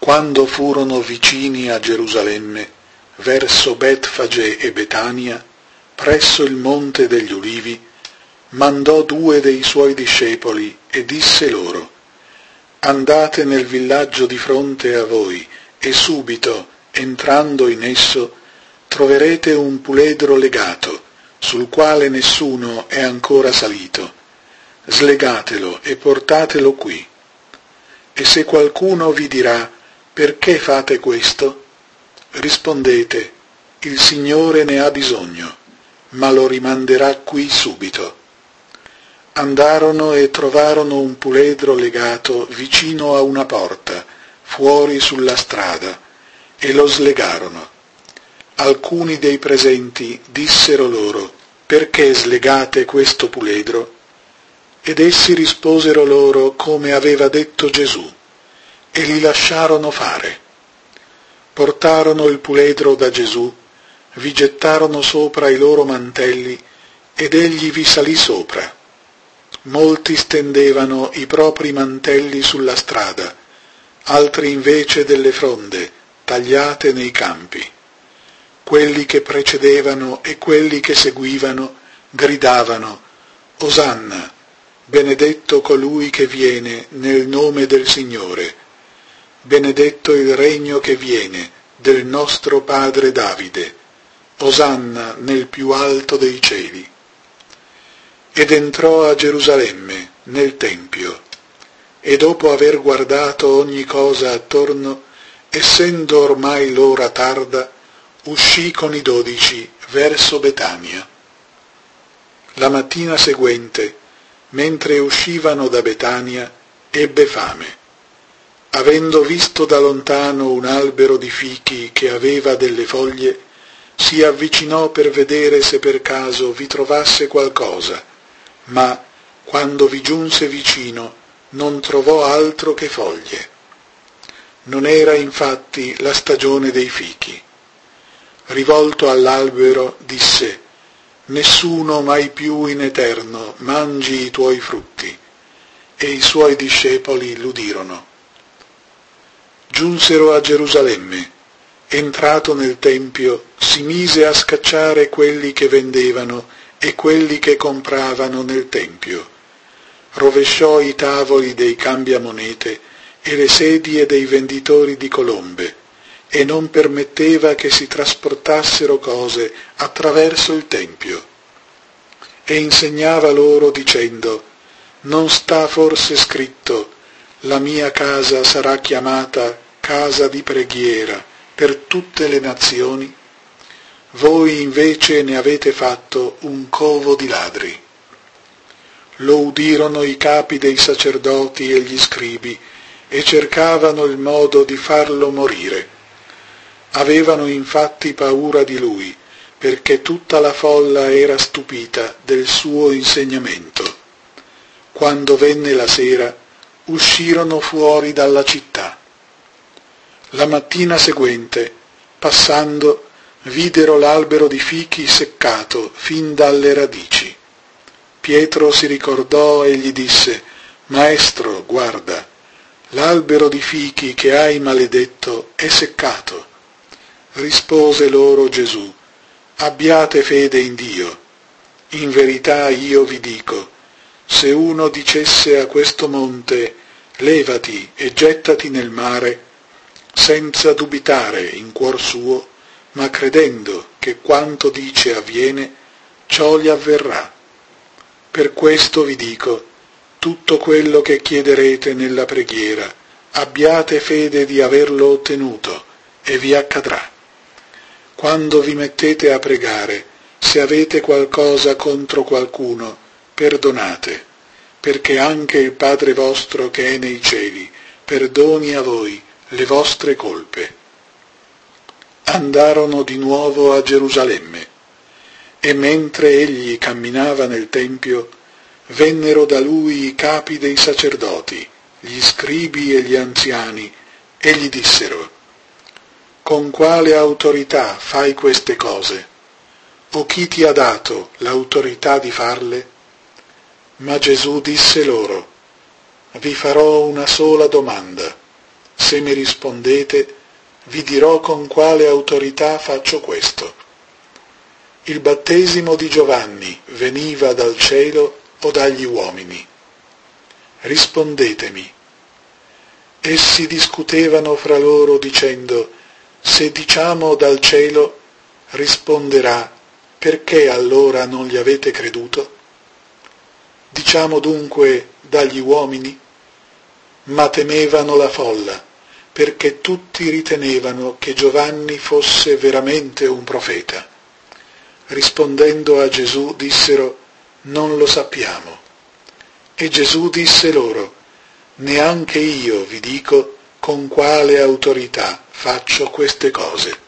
Quando furono vicini a Gerusalemme, verso Betfage e Betania, presso il monte degli Ulivi, mandò 2 dei suoi discepoli e disse loro: andate nel villaggio di fronte a voi e subito, entrando in esso, troverete un puledro legato, sul quale nessuno è ancora salito. Slegatelo e portatelo qui. E se qualcuno vi dirà: perché fate questo? Rispondete: il Signore ne ha bisogno, ma lo rimanderà qui subito. Andarono e trovarono un puledro legato vicino a una porta, fuori sulla strada, e lo slegarono. Alcuni dei presenti dissero loro: perché slegate questo puledro? Ed essi risposero loro come aveva detto Gesù, e li lasciarono fare. Portarono il puledro da Gesù, vi gettarono sopra i loro mantelli, ed egli vi salì sopra. Molti stendevano i propri mantelli sulla strada, altri invece delle fronde, tagliate nei campi. Quelli che precedevano e quelli che seguivano gridavano: Osanna, benedetto colui che viene nel nome del Signore, benedetto il regno che viene del nostro padre Davide, Osanna nel più alto dei cieli. Ed entrò a Gerusalemme, nel Tempio, e dopo aver guardato ogni cosa attorno, essendo ormai l'ora tarda, uscì con i 12 verso Betania. La mattina seguente, mentre uscivano da Betania, ebbe fame. Avendo visto da lontano un albero di fichi che aveva delle foglie, si avvicinò per vedere se per caso vi trovasse qualcosa, ma quando vi giunse vicino non trovò altro che foglie. Non era infatti la stagione dei fichi. Rivolto all'albero disse: nessuno mai più in eterno mangi i tuoi frutti. E i suoi discepoli l'udirono. Giunsero a Gerusalemme. Entrato nel Tempio, si mise a scacciare quelli che vendevano e quelli che compravano nel Tempio. Rovesciò i tavoli dei cambiamonete e le sedie dei venditori di colombe, e non permetteva che si trasportassero cose attraverso il Tempio. E insegnava loro dicendo: non sta forse scritto: la mia casa sarà chiamata casa di preghiera per tutte le nazioni? Voi invece ne avete fatto un covo di ladri. Lo udirono i capi dei sacerdoti e gli scribi, e cercavano il modo di farlo morire. Avevano infatti paura di lui, perché tutta la folla era stupita del suo insegnamento. Quando venne la sera, uscirono fuori dalla città. La mattina seguente, passando, videro l'albero di fichi seccato fin dalle radici. Pietro si ricordò e gli disse: Maestro, guarda, l'albero di fichi che hai maledetto è seccato. Rispose loro Gesù: abbiate fede in Dio. In verità io vi dico, se uno dicesse a questo monte: levati e gettati nel mare, senza dubitare in cuor suo, ma credendo che quanto dice avviene, ciò gli avverrà. Per questo vi dico, tutto quello che chiederete nella preghiera, abbiate fede di averlo ottenuto, e vi accadrà. Quando vi mettete a pregare, se avete qualcosa contro qualcuno, perdonate, perché anche il Padre vostro che è nei cieli perdoni a voi le vostre colpe. Andarono di nuovo a Gerusalemme, e mentre egli camminava nel Tempio, vennero da lui i capi dei sacerdoti, gli scribi e gli anziani, e gli dissero: con quale autorità fai queste cose? O chi ti ha dato l'autorità di farle? Ma Gesù disse loro: vi farò una sola domanda. Se mi rispondete, vi dirò con quale autorità faccio questo. Il battesimo di Giovanni veniva dal cielo o dagli uomini? Rispondetemi. Essi discutevano fra loro dicendo: se diciamo dal cielo, risponderà: perché allora non gli avete creduto? Diciamo dunque dagli uomini? Ma temevano la folla, perché tutti ritenevano che Giovanni fosse veramente un profeta. Rispondendo a Gesù dissero: non lo sappiamo. E Gesù disse loro: neanche io vi dico con quale autorità faccio queste cose.